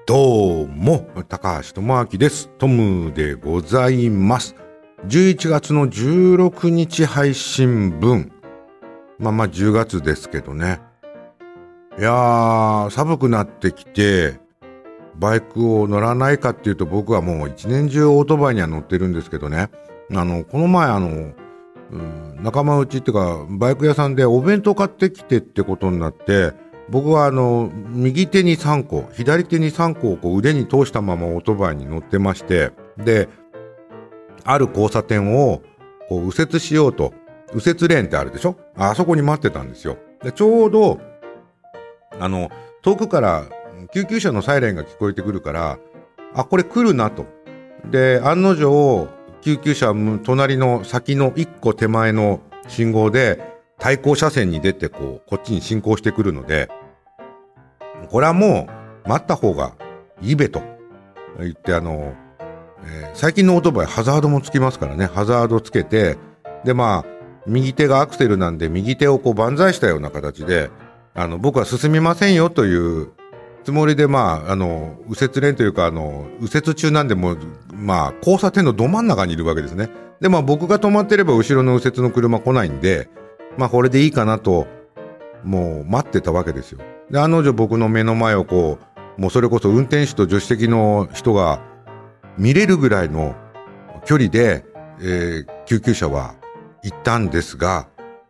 どうも高橋智明です。トムでございます。11月の16日配信分、まあ10月ですけどね。いやー、寒くなってきてバイクを乗らないかっていうと、僕はもう一年中オートバイには乗ってるんですけどね。この前仲間内っていうかバイク屋さんでお弁当買ってきてってことになって、僕は右手に3個左手に3個をこう腕に通したままオートバイに乗ってまして、である交差点をこう右折しようと、右折レーンってあるでしょ、あそこに待ってたんですよ。でちょうど遠くから救急車のサイレンが聞こえてくるから、あ、これ来るなと。で案の定救急車隣の先の1個手前の信号で対向車線に出てこっちに進行してくるので、これはもう待った方がいいべと言って、最近のオートバイハザードもつきますからね。ハザードつけて、で右手がアクセルなんで右手をこう万歳したような形で僕は進みませんよというつもりで、右折レーンというか右折中なんで、もう交差点のど真ん中にいるわけですね。で僕が止まってれば後ろの右折の車来ないんで、これでいいかなともう待ってたわけですよ。で案の定僕の目の前をもうそれこそ運転手と助手席の人が見れるぐらいの距離で、救急車は行ったんですが、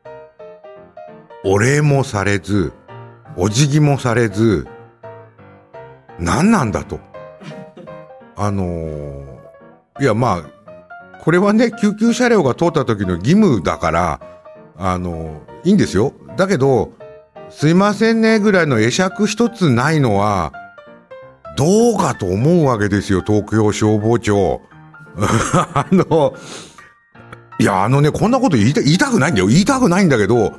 お礼もされずお辞儀もされず、何なんだと。いやこれはね、救急車両が通った時の義務だからいいんですよ。だけどすいませんねぐらいの会釈一つないのはどうかと思うわけですよ、東京消防庁。いやこんなこと言いたくないんだよ。言いたくないんだけど、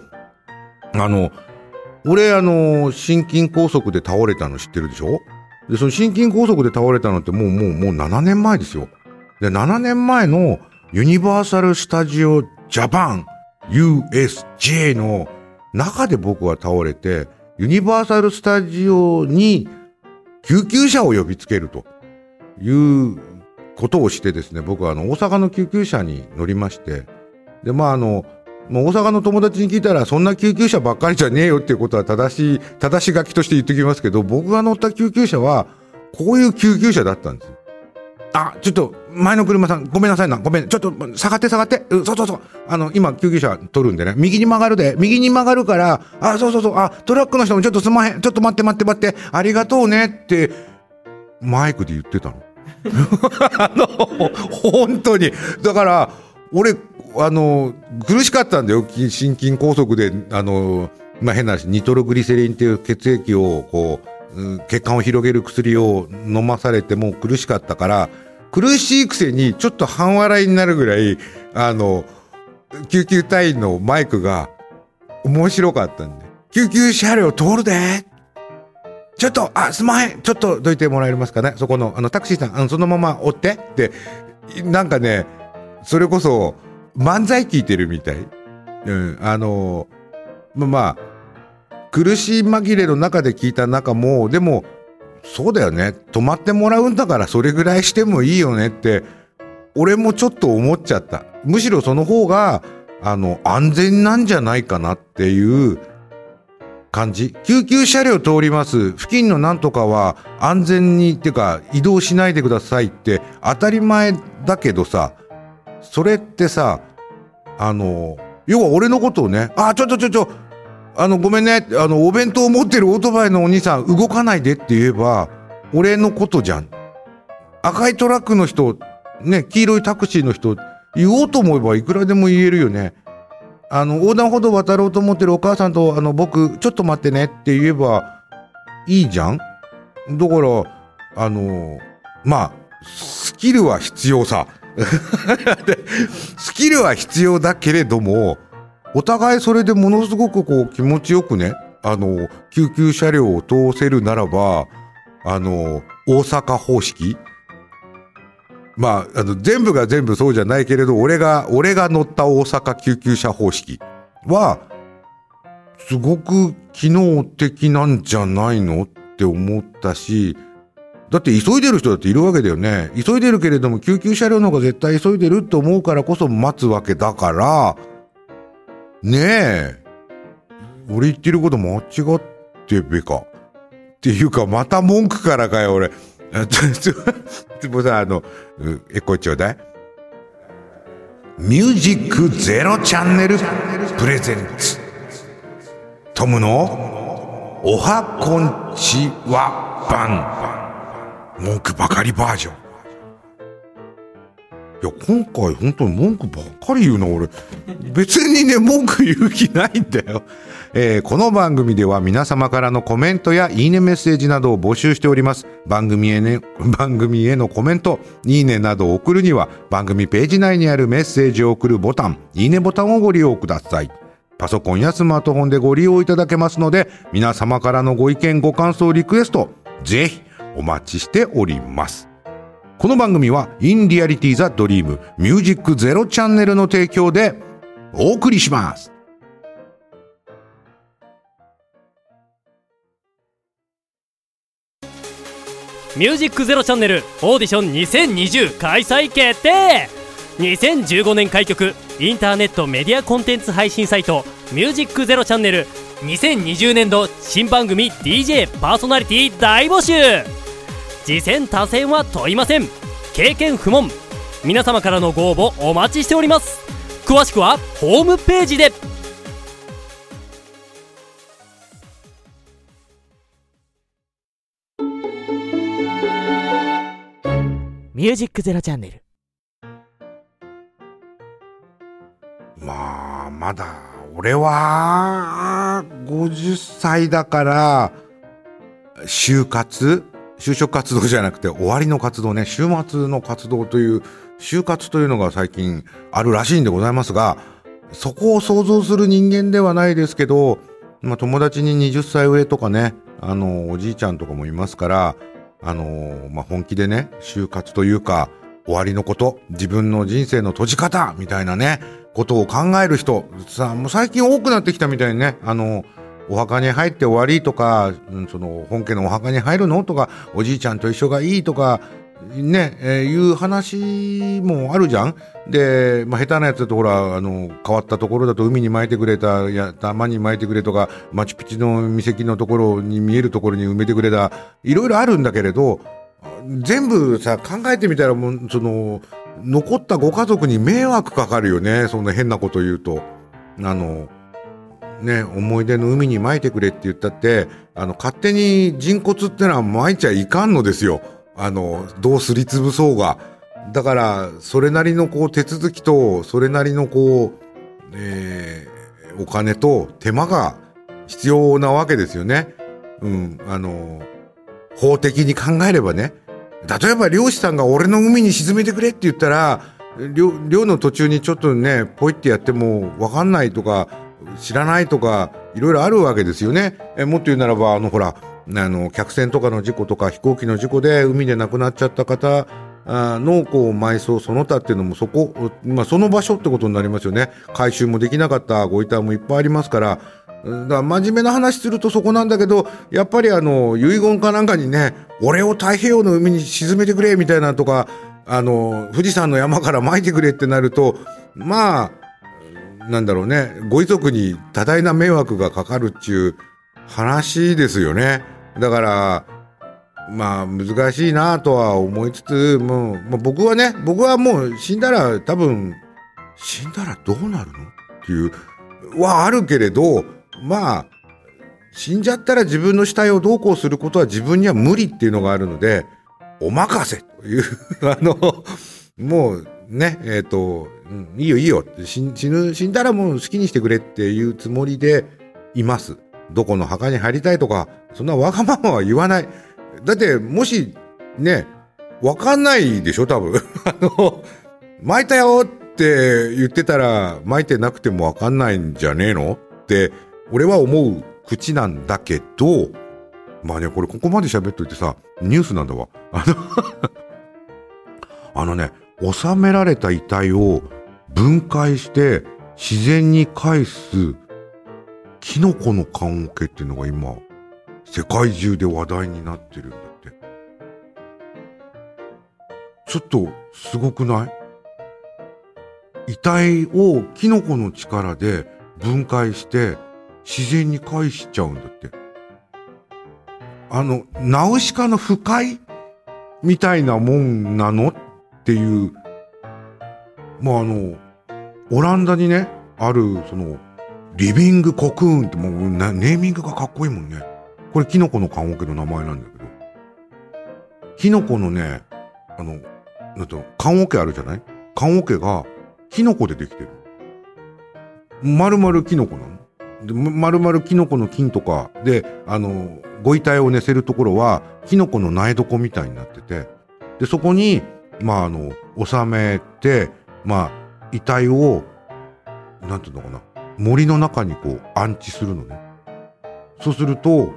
俺心筋梗塞で倒れたの知ってるでしょ。でその心筋梗塞で倒れたのってもう7年前ですよ。で7年前のユニバーサル・スタジオ・ジャパン USJ の中で僕は倒れて、ユニバーサル・スタジオに救急車を呼びつけるということをしてですね、僕は大阪の救急車に乗りまして、でもう大阪の友達に聞いたら、そんな救急車ばっかりじゃねえよっていうことは正し書きとして言ってきますけど、僕が乗った救急車はこういう救急車だったんですよ。あ、ちょっと前の車さんごめんなさいな、ごめん、ちょっと下がって、そう今救急車取るんでね、右に曲がるから、そうトラックの人もちょっとすんまへん、ちょっと待ってありがとうねってマイクで言ってたの。本当にだから俺苦しかったんだよ。心筋梗塞で変な話、ニトログリセリンっていう血液を血管を広げる薬を飲まされても苦しかったから、苦しいくせにちょっと半笑いになるぐらい救急隊員のマイクが面白かったんで、救急車両通るで、ちょっとすまへん、ちょっとどいてもらえますかね、そこのタクシーさんそのまま追ってってなんかね、それこそ漫才聞いてるみたい。苦しい紛れの中で聞いた中も、でもそうだよね、止まってもらうんだからそれぐらいしてもいいよねって俺もちょっと思っちゃった。むしろその方が安全なんじゃないかなっていう感じ。救急車両通ります付近のなんとかは安全にっていうか移動しないでくださいって当たり前だけどさ、それってさ要は俺のことをね、ごめんね、お弁当を持ってるオートバイのお兄さん動かないでって言えば俺のことじゃん。赤いトラックの人ね、黄色いタクシーの人言おうと思えばいくらでも言えるよね。横断歩道渡ろうと思ってるお母さんと僕ちょっと待ってねって言えばいいじゃん。だからスキルは必要さ。スキルは必要だけれども、お互いそれでものすごく気持ちよくね、救急車両を通せるならば大阪方式、全部が全部そうじゃないけれど、俺が乗った大阪救急車方式はすごく機能的なんじゃないのって思ったし、 だって急いでる人だっているわけだよね。急いでるけれども救急車両の方が絶対急いでると思うからこそ待つわけだからねえ、俺言ってること間違ってべかっていうか、また文句からかよ俺。でもさ、エコちょうだい。ミュージックゼロチャンネルプレゼンツトムのおはこんちは版文句ばかりバージョン。いや今回本当に文句ばっかり言うな俺。別にね文句言う気ないんだよ。この番組では皆様からのコメントやいいねメッセージなどを募集しております。番組へのコメント、いいねなどを送るには番組ページ内にあるメッセージを送るボタン、いいねボタンをご利用ください。パソコンやスマートフォンでご利用いただけますので、皆様からのご意見ご感想リクエストぜひお待ちしております。この番組は In Reality The Dream Music Zero チャンネルの提供でお送りします。 ミュージックゼロチャンネルオーディション2020開催決定。2015年開局インターネットメディアコンテンツ配信サイトミュージックゼロチャンネル2020年度新番組 DJ パーソナリティ大募集。次戦他戦は問いません。経験不問。皆様からのご応募お待ちしております。詳しくはホームページで。ミュージックゼロチャンネル。 まあまだ俺は50歳だから就職活動じゃなくて終わりの活動ね、週末の活動という就活というのが最近あるらしいんでございますが、そこを想像する人間ではないですけど、友達に20歳上とかね、おじいちゃんとかもいますから、本気でね就活というか終わりのこと、自分の人生の閉じ方みたいなねことを考える人さ、もう最近多くなってきたみたいにね、お墓に入って終わりとか、その本家のお墓に入るのとか、おじいちゃんと一緒がいいとかね、いう話もあるじゃん。で、下手なやつだとほら変わったところだと海に撒いてくれた、山に撒いてくれとか、マチュピチュの遺跡のところに見えるところに埋めてくれた、いろいろあるんだけれど、全部さ考えてみたらもうその残ったご家族に迷惑かかるよね。そんな変なこと言うとね、思い出の海に撒いてくれって言ったって勝手に人骨ってのは撒いちゃいかんのですよ。どうすりつぶそうが。だからそれなりのこう手続きとそれなりのこう、お金と手間が必要なわけですよね。法的に考えればね。例えば漁師さんが俺の海に沈めてくれって言ったら、漁の途中にちょっとねポイってやっても分かんないとか知らないとかいろいろあるわけですよね。もっと言うならばほら客船とかの事故とか飛行機の事故で海で亡くなっちゃった方のこう埋葬その他っていうのもその場所ってことになりますよね。回収もできなかったご遺体もいっぱいありますから、だから真面目な話するとそこなんだけど、やっぱり遺言かなんかにね、俺を太平洋の海に沈めてくれみたいなとか、富士山の山から撒いてくれってなると、なんだろうね、ご遺族に多大な迷惑がかかるっていう話ですよね。だから難しいなとは思いつつも、僕はもう死んだらどうなるのっていうはあるけれど、死んじゃったら自分の死体をどうこうすることは自分には無理っていうのがあるので、お任せというもうねいいよ死んだらもう好きにしてくれっていうつもりでいます。どこの墓に入りたいとかそんなわがままは言わない。だってもしねわかんないでしょ多分撒いたよって言ってたら撒いてなくてもわかんないんじゃねえのって俺は思う口なんだけど、これここまで喋っといてさニュースなんだわ。収められた遺体を分解して自然に返すキノコの棺桶っていうのが今世界中で話題になってるんだって。 ちょっとすごくない？遺体をキノコの力で分解して自然に返しちゃうんだって。ナウシカの腐海みたいなもんなのっていう。オランダにね、ある、リビングコクーンってもうネーミングがかっこいいもんね。これキノコの棺桶の名前なんだけど。キノコのね、棺桶あるじゃない？棺桶がキノコでできてる。丸々キノコなの。で、丸々キノコの菌とかで、ご遺体を寝せるところは、キノコの苗床みたいになってて、で、そこに、収めて、遺体を、なんていうのかな、森の中にこう安置するのね。そうすると、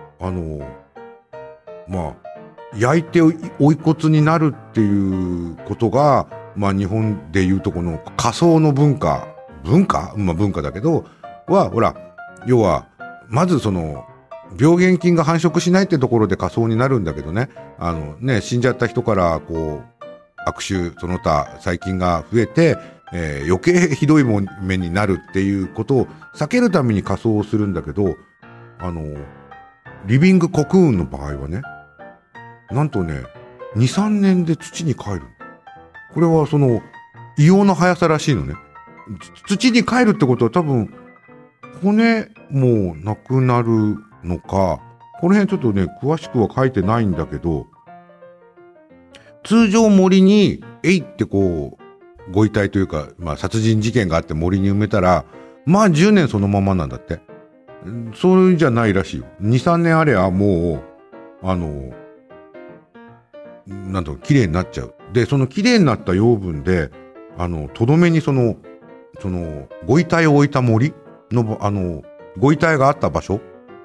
焼いておい骨になるっていうことが、日本でいうとこの火葬の文化文化だけど、ほら、要は、まず病原菌が繁殖しないってところで火葬になるんだけどね、死んじゃった人から、悪臭、その他、細菌が増えて、余計ひどい目になるっていうことを避けるために火葬をするんだけど、リビングコクーンの場合はね、なんとね、2、3年で土に帰る。これは異様な速さらしいのね。土に帰るってことは多分、骨もなくなるのか、この辺ちょっとね、詳しくは書いてないんだけど、通常森に、ってご遺体というか、殺人事件があって森に埋めたら、10年そのままなんだって。そうじゃないらしいよ。2、3年あればもう、綺麗になっちゃう。で、その綺麗になった養分で、とどめにご遺体を置いた森の、ご遺体があった場所、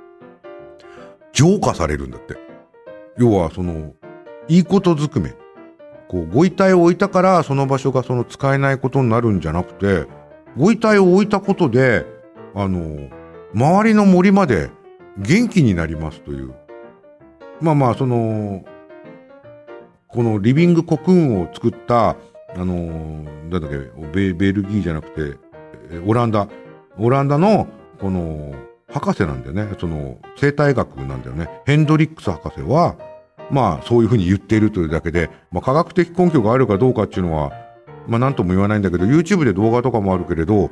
浄化されるんだって。要は、いいことずくめ。ご遺体を置いたから、その場所が使えないことになるんじゃなくて、ご遺体を置いたことで、周りの森まで元気になりますという。このリビングコクーンを作った、なんだっけ、ベルギーじゃなくて、オランダの、博士なんだよね。生態学なんだよね。ヘンドリックス博士は、そういうふうに言っているというだけで、科学的根拠があるかどうかっていうのは、なんとも言わないんだけど、YouTube で動画とかもあるけれど、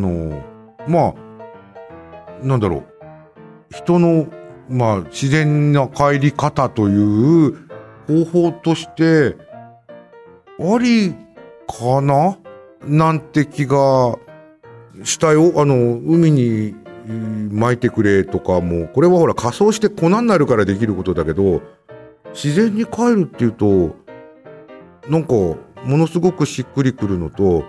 なんだろう、人の、自然な帰り方という方法として、ありかななんて気がしたよ。海に撒いてくれとかも、これはほら仮装して粉になるからできることだけど、自然に帰るっていうと、なんか、ものすごくしっくりくるのと、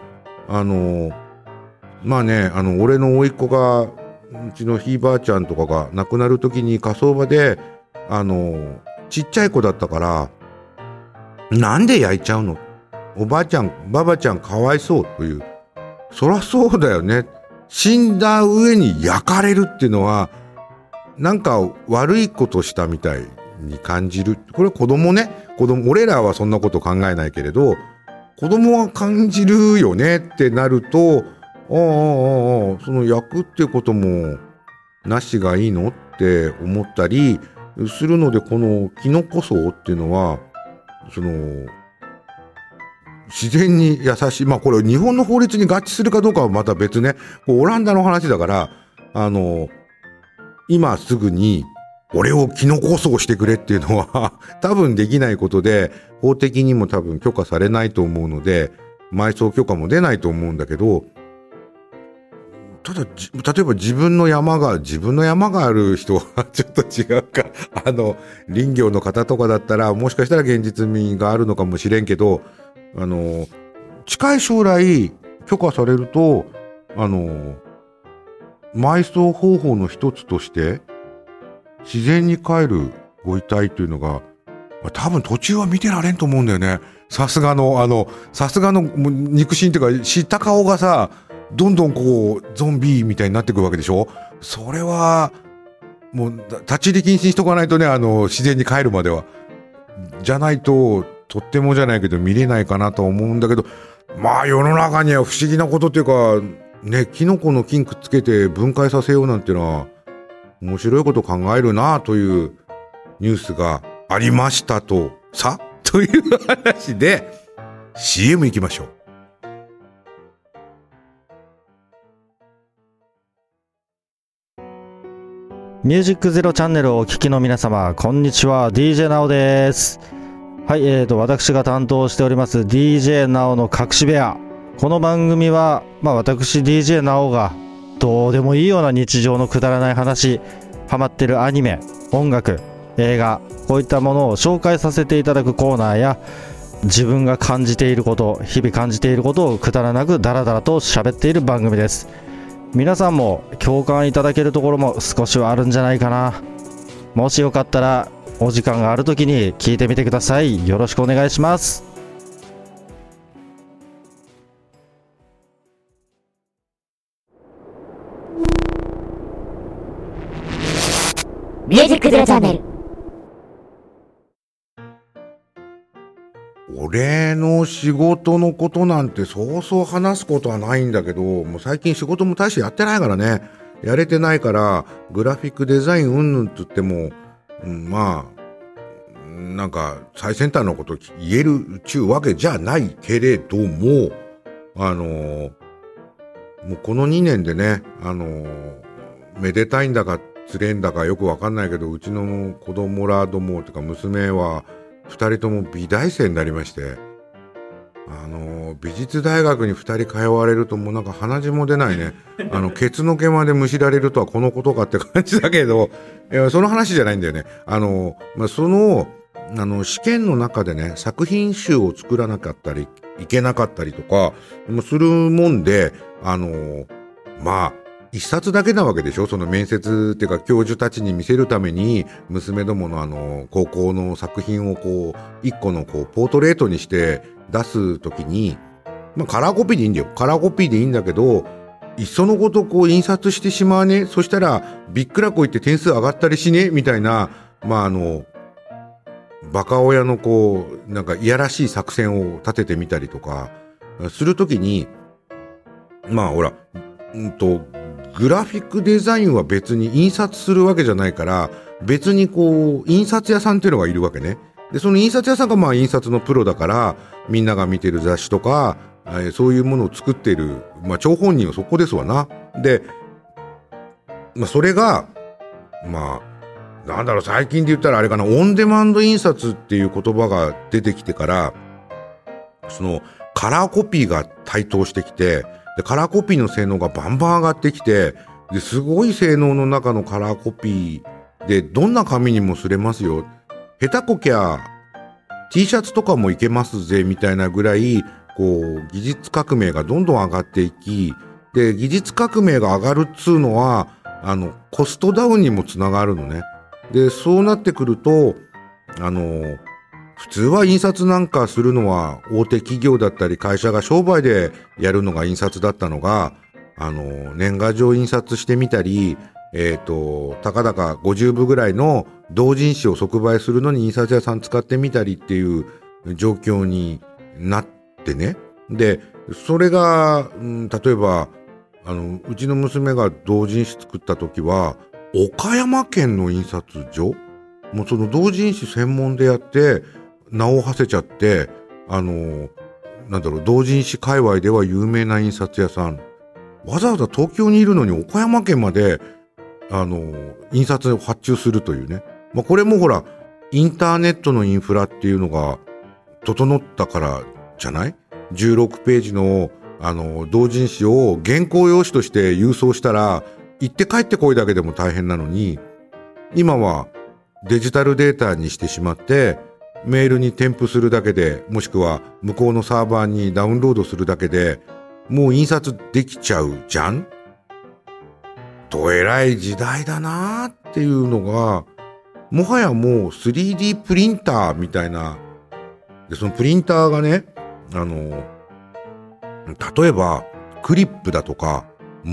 俺の甥っ子が、うちのひいばあちゃんとかが亡くなるときに火葬場で、ちっちゃい子だったから、なんで焼いちゃうの？おばあちゃん、ばばちゃんかわいそうという。そらそうだよね。死んだ上に焼かれるっていうのは、なんか悪いことしたみたいに感じる。これは子供、俺らはそんなこと考えないけれど、子供は感じるよねってなると、焼くってこともなしがいいのって思ったりするので、このキノコ葬っていうのは、自然に優しい。これ日本の法律に合致するかどうかはまた別ね。オランダの話だから、今すぐに俺をキノコ葬してくれっていうのは多分できないことで、法的にも多分許可されないと思うので、埋葬許可も出ないと思うんだけど、ただ、例えば自分の山がある人はちょっと違うか。林業の方とかだったら、もしかしたら現実味があるのかもしれんけど、近い将来許可されると、埋葬方法の一つとして、自然に帰るご遺体というのが、多分途中は見てられんと思うんだよね。さすがの肉親っていうか、知った顔がさ、どんどんゾンビみたいになっていくわけでしょ。それは、もう、立ち入り禁止にしとかないとね、自然に帰るまでは。じゃないと、 とってもじゃないけど見れないかなと思うんだけど、まあ世の中には不思議なことっていうかね、キノコの菌くっつけて分解させようなんてのは面白いこと考えるなというニュースがありましたとさという話で CM 行きましょう。 ミュージックゼロチャンネルをお聞きの皆様、こんにちは。 DJ なおです。はい、私が担当しております DJ なおの隠し部屋。この番組は、私 DJ なおがどうでもいいような日常のくだらない話、ハマってるアニメ、音楽、映画、こういったものを紹介させていただくコーナーや、自分が感じていること、日々感じていることをくだらなくダラダラと喋っている番組です。皆さんも共感いただけるところも少しはあるんじゃないかな。もしよかったらお時間があるときに聞いてみてください。よろしくお願いします。 ミュージックゼロチャンネル。 俺の仕事のことなんてそうそう話すことはないんだけど、もう最近仕事も大してやってないからね、やれてないからグラフィックデザインうんぬんって言っても、まあなんか最先端のこと言えるっちゅうわけじゃないけれども、もうこの2年でね、めでたいんだかつれんだかよくわかんないけど、うちの子供らどもとか娘は2人とも美大生になりまして、美術大学に2人通われるともうなんか鼻血も出ないねケツの毛までむしられるとはこのことかって感じだけど、その話じゃないんだよね。その試験の中でね、作品集を作らなかったりいけなかったりとかもするもんで、一冊だけなわけでしょ。その面接っていうか教授たちに見せるために娘どもの高校の作品をこう一個のこうポートレートにして出すときに、カラーコピーでいいんだよ。カラーコピーでいいんだけど、いっそのことこう印刷してしまうね。そしたらびっくらこいって点数上がったりしねみたいな、バカ親のこうなんかいやらしい作戦を立ててみたりとかするときに、ほらグラフィックデザインは別に印刷するわけじゃないから、別にこう印刷屋さんっていうのがいるわけね。でその印刷屋さんが印刷のプロだから、みんなが見てる雑誌とかそういうものを作っている、張本人はそこですわな。でそれがなんだろう、最近で言ったらあれかな、オンデマンド印刷っていう言葉が出てきてから、そのカラーコピーが台頭してきて、でカラーコピーの性能がバンバン上がってきて、ですごい性能の中のカラーコピーでどんな紙にもすれますよ、下手こきゃ T シャツとかもいけますぜみたいなぐらい、こう技術革命がどんどん上がっていき、で技術革命が上がるっつうのはコストダウンにもつながるのね。でそうなってくると普通は印刷なんかするのは大手企業だったり会社が商売でやるのが印刷だったのが、年賀状印刷してみたり、たかだか50部ぐらいの同人誌を即売するのに印刷屋さん使ってみたりっていう状況になってね。でそれが、例えばうちの娘が同人誌作った時は岡山県の印刷所、もうその同人誌専門でやって名を馳せちゃって、同人誌界隈では有名な印刷屋さん、わざわざ東京にいるのに岡山県まで印刷を発注するというね。これもほらインターネットのインフラっていうのが整ったからじゃない。16ページの同人誌を原稿用紙として郵送したら行って帰ってこいだけでも大変なのに、今はデジタルデータにしてしまってメールに添付するだけで、もしくは向こうのサーバーにダウンロードするだけでもう印刷できちゃうじゃん。と偉い時代だなっていうのが、もはやもう 3D プリンターみたいな。でそのプリンターがね、例えばクリップだとか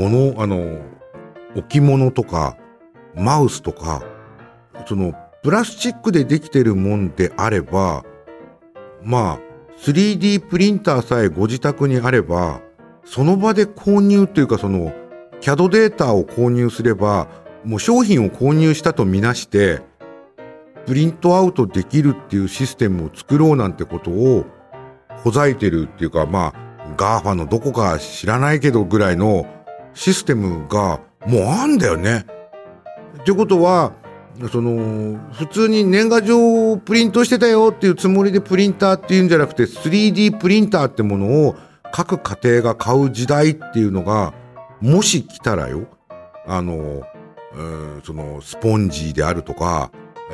置物とかマウスとか、そのプラスチックでできてるもんであればまあ 3D プリンターさえご自宅にあれば、その場で購入というか、その CAD データを購入すれば、もう商品を購入したとみなしてプリントアウトできるっていうシステムを作ろうなんてことをほざいてるっていうか、まあ GAFA のどこか知らないけどぐらいのシステムがもうあんだよね。ってことは、その普通に年賀状をプリントしてたよっていうつもりでプリンターっていうんじゃなくて、 3D プリンターってものを各家庭が買う時代っていうのがもし来たらよ、そのスポンジであるとか、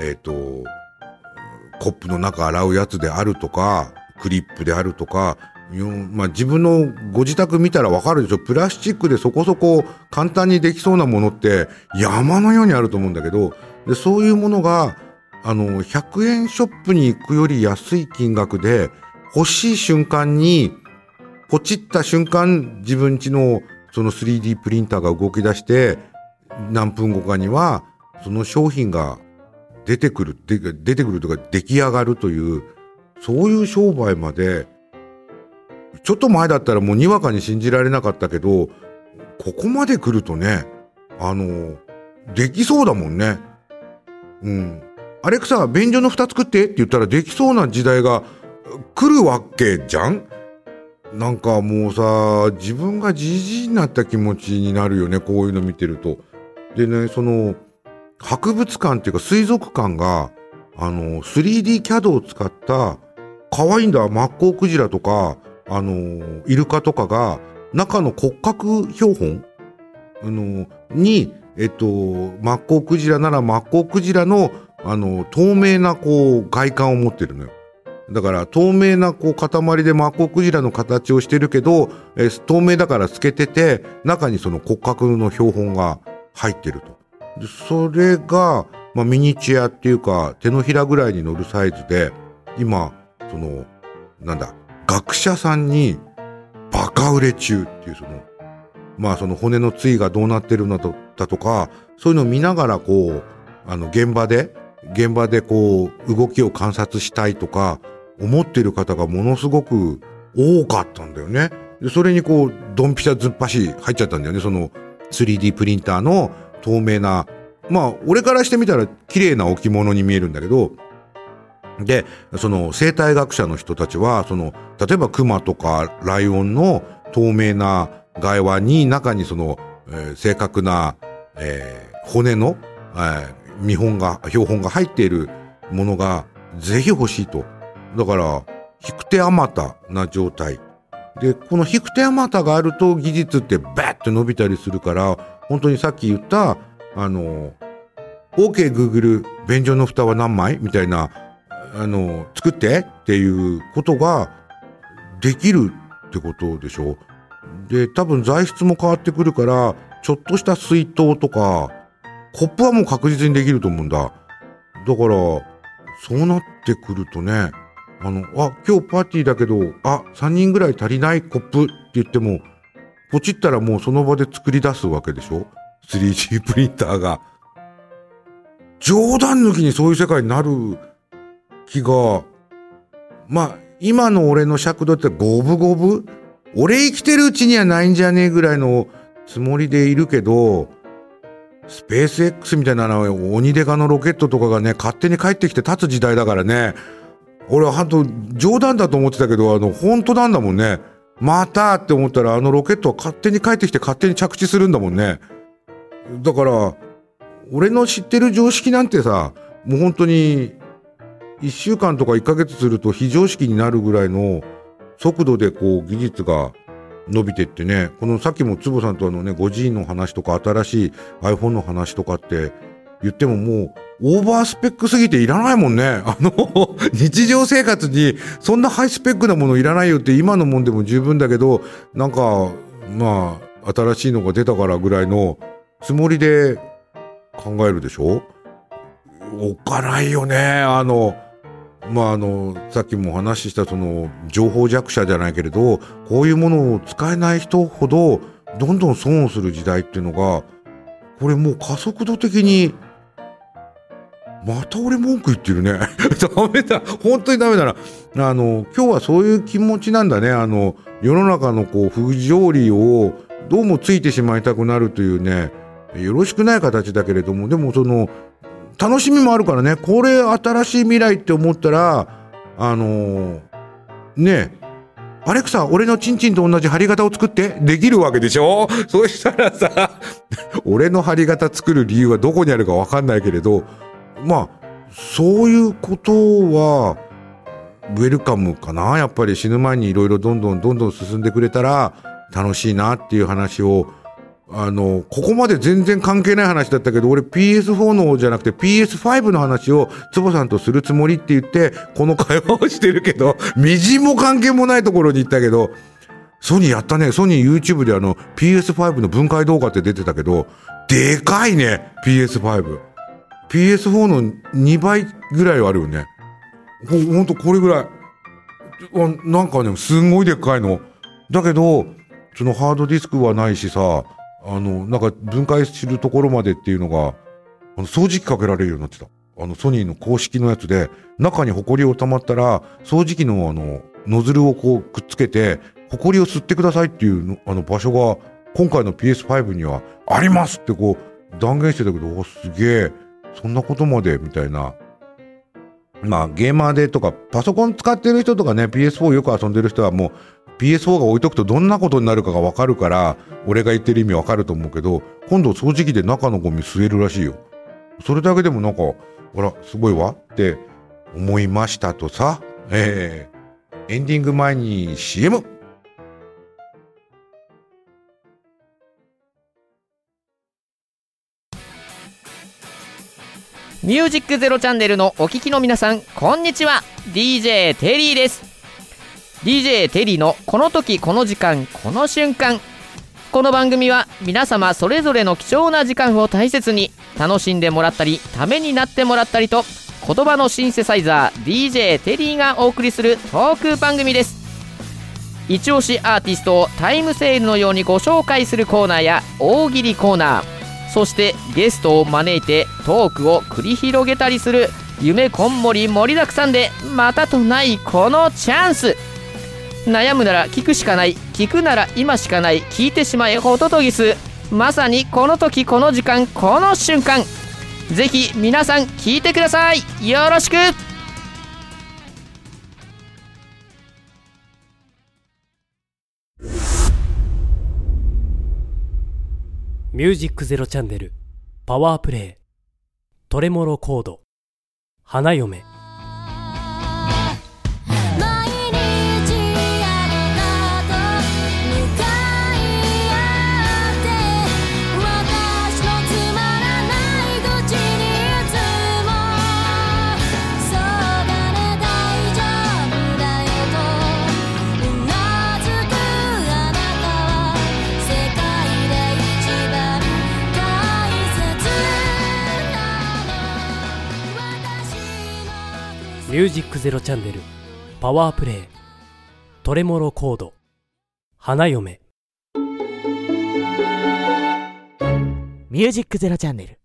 コップの中洗うやつであるとか、クリップであるとか、まあ、自分のご自宅見たらわかるでしょ。プラスチックでそこそこ簡単にできそうなものって山のようにあると思うんだけど、でそういうものが100円ショップに行くより安い金額で欲しい瞬間にポチった瞬間、自分家のその 3D プリンターが動き出して何分後かにはその商品が出てくるというか出来上がるという、そういう商売まで、ちょっと前だったらもうにわかに信じられなかったけど、ここまで来るとね、できそうだもんね。アレクサ、便所の蓋作ってって言ったらできそうな時代が来るわけじゃん。なんかもうさ、自分がじじいになった気持ちになるよね、こういうの見てると。でね、その博物館っていうか水族館が3D キャドを使った可愛いんだマッコウクジラとかイルカとかが中の骨格標本にマッコウクジラならマッコウクジラの透明なこう外観を持ってるのよ。だから透明なこう塊でマッコウクジラの形をしてるけど、透明だから透けてて中にその骨格の標本が入ってると。でそれが、まあ、ミニチュアっていうか手のひらぐらいに乗るサイズで、今その学者さんにバカ売れ中っていう、まあその骨の対がどうなってるのだとか、そういうのを見ながらこう現場でこう動きを観察したいとか思ってる方がものすごく多かったんだよね。でそれにこうドンピシャずっぱし入っちゃったんだよね。その 3D プリンターの透明な、まあ俺からしてみたら綺麗な置物に見えるんだけど、でその生態学者の人たちは例えばクマとかライオンの透明な外輪に中に正確な、骨の、標本が入っているものがぜひ欲しいと。だから引く手あまたな状態で、この引く手あまたがあると技術ってバーッと伸びたりするから、本当にさっき言ったOK Google 便所の蓋は何枚みたいな作ってっていうことができるってことでしょ。で多分材質も変わってくるから、ちょっとした水筒とかコップはもう確実にできると思うんだ。だからそうなってくるとね、今日パーティーだけど3人ぐらい足りないコップって言ってもポチったらもうその場で作り出すわけでしょ、 3D プリンターが。冗談抜きにそういう世界になる気が、まあ今の俺の尺度って五分五分、俺生きてるうちにはないんじゃねえぐらいのつもりでいるけど、スペース X みたいな鬼デカのロケットとかがね勝手に帰ってきて立つ時代だからね。俺は本当冗談だと思ってたけど本当なんだもんね。またって思ったらロケットは勝手に帰ってきて勝手に着地するんだもんね。だから俺の知ってる常識なんてさ、もう本当に1週間とか1ヶ月すると非常識になるぐらいの速度でこう技術が伸びてってね、このさっきも坪さんと5G の話とか新しい iPhone の話とかって言ってももうオーバースペックすぎていらないもんね。日常生活にそんなハイスペックなものいらないよって今のもんでも十分だけど、なんかまあ新しいのが出たからぐらいのつもりで考えるでしょ。おかないよね。さっきもお話しした情報弱者じゃないけれど、こういうものを使えない人ほどどんどん損をする時代っていうのが、これもう加速度的にまた俺文句言ってるねダメだ、本当にダメだな。今日はそういう気持ちなんだね。世の中のこう不条理をどうもついてしまいたくなるというね、よろしくない形だけれども、でもその楽しみもあるからね。これ新しい未来って思ったらね、アレクサ俺のチンチンと同じ貼り型を作ってできるわけでしょ。そうしたらさ俺の貼り型作る理由はどこにあるか分かんないけれど、まあそういうことはウェルカムかな。やっぱり死ぬ前にいろいろどんどん進んでくれたら楽しいなっていう話を、ここまで全然関係ない話だったけど、俺 PS4 のじゃなくて PS5 の話を坪さんとするつもりって言ってこの会話をしてるけど、みじんも関係もないところに行ったけど、ソニーやったね。ソニー YouTube でPS5 の分解動画って出てたけど、でかいね。 PS4 の2倍ぐらいあるよね。ほんとこれぐらい。なんかね、すんごいでっかいの。だけど、そのハードディスクはないしさ、なんか分解するところまでっていうのが、掃除機かけられるようになってた。ソニーの公式のやつで、中にホコリを溜まったら、掃除機のノズルをこうくっつけて、ホコリを吸ってくださいっていう場所が、今回の PS5 にはありますってこう断言してたけど、すげえ、そんなことまでみたいな。まあゲーマーでとかパソコン使ってる人とかね、 PS4 よく遊んでる人はもう PS4 が置いとくとどんなことになるかが分かるから、俺が言ってる意味分かると思うけど、今度掃除機で中のゴミ吸えるらしいよ。それだけでもなんかあらすごいわって思いましたとさ。エンディング前に CM。 ミュージックゼロチャンネルのお聞きの皆さん、こんにちは。 DJ テリーです。 DJ テリーのこの時この時間この瞬間。この番組は皆様それぞれの貴重な時間を大切に楽しんでもらったり、ためになってもらったりと、言葉のシンセサイザー DJ テリーがお送りするトーク番組です。一押しアーティストをタイムセールのようにご紹介するコーナーや大喜利コーナー、そしてゲストを招いてトークを繰り広げたりする夢こんもり盛りだくさんで、またとないこのチャンス。悩むなら聞くしかない、聞くなら今しかない、聞いてしまえホトトギス。まさにこの時この時間この瞬間。ぜひ皆さん聞いてください。よろしく。 ミュージックゼロチャンネルパワープレイトレモロコード花嫁。ミュージックゼロチャンネルパワープレイトレモロコード花嫁。 ミュージックゼロチャンネル。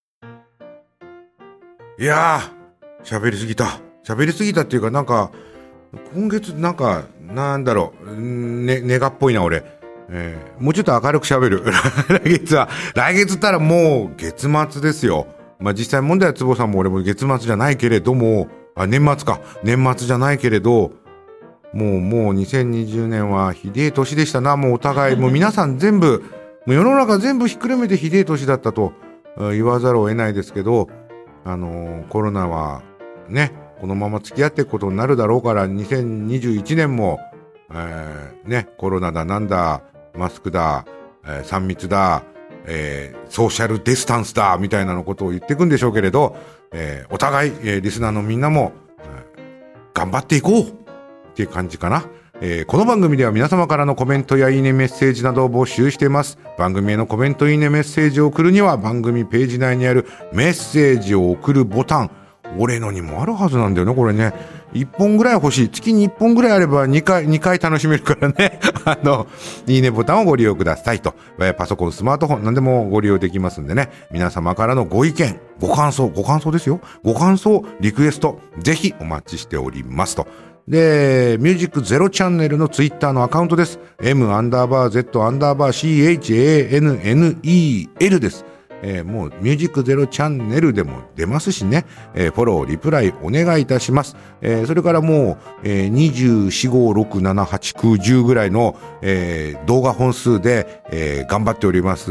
いやー、喋りすぎたっていうか、なんか今月なんかなんだろう、ネガっぽいな俺。もうちょっと明るく喋る来月ったらもう月末ですよ。まあ実際問題は坪さんも俺も月末じゃないけれども、年末じゃないけれど、もう2020年はひでえ年でしたな。もうお互いもう皆さん全部もう世の中全部ひっくるめてひでえ年だったと言わざるを得ないですけど、コロナはねこのまま付き合っていくことになるだろうから、2021年も、コロナだなんだマスクだ、3密だ、ソーシャルディスタンスだみたいなのことを言っていくんでしょうけれど、お互い、リスナーのみんなも、頑張っていこうっていう感じかな。この番組では皆様からのコメントやいいねメッセージなどを募集しています。番組へのコメントいいねメッセージを送るには番組ページ内にあるメッセージを送るボタン俺のにもあるはずなんだよね、これね。1本ぐらい欲しい。月に1本ぐらいあれば2回楽しめるからね。いいねボタンをご利用くださいと。パソコン、スマートフォン、何でもご利用できますんでね。皆様からのご意見、ご感想ですよ。ご感想、リクエスト、ぜひお待ちしておりますと。で、ミュージックゼロチャンネルのツイッターのアカウントです。m_z_CHANNEL です。もうミュージックゼロチャンネルでも出ますしね、フォロー、リプライお願いいたします。それからもう、24、5、6、7、8、9、10ぐらいの、動画本数で、頑張っております、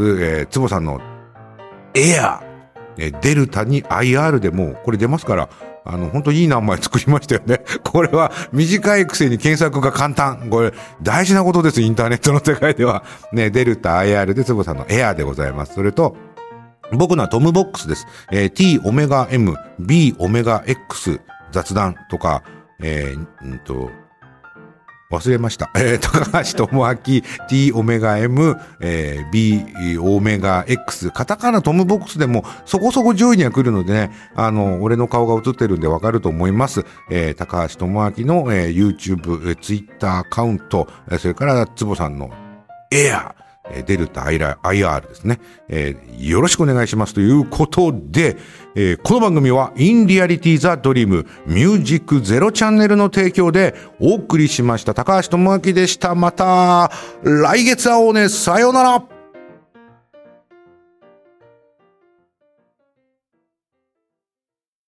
つぼさんのエアー、デルタに IR でもうこれ出ますから、本当いい名前作りましたよね。これは短いくせに検索が簡単。これ大事なことです、インターネットの世界では。ね、デルタ IR でつぼさんのエアーでございます。それと、僕のはトムボックスです。T⍵M、B⍵X 雑談とか、忘れました。高橋智明、T⍵M、B⍵X、カタカナトムボックスでもそこそこ上位には来るのでね、俺の顔が映ってるんでわかると思います。高橋智明の、YouTube、Twitter アカウント、それからつぼさんのエアー、デルタ IR ですね、よろしくお願いしますということで、この番組は In Reality The Dream Music ゼロチャンネルの提供でお送りしました。高橋智明でした。また来月会おうね。さようなら。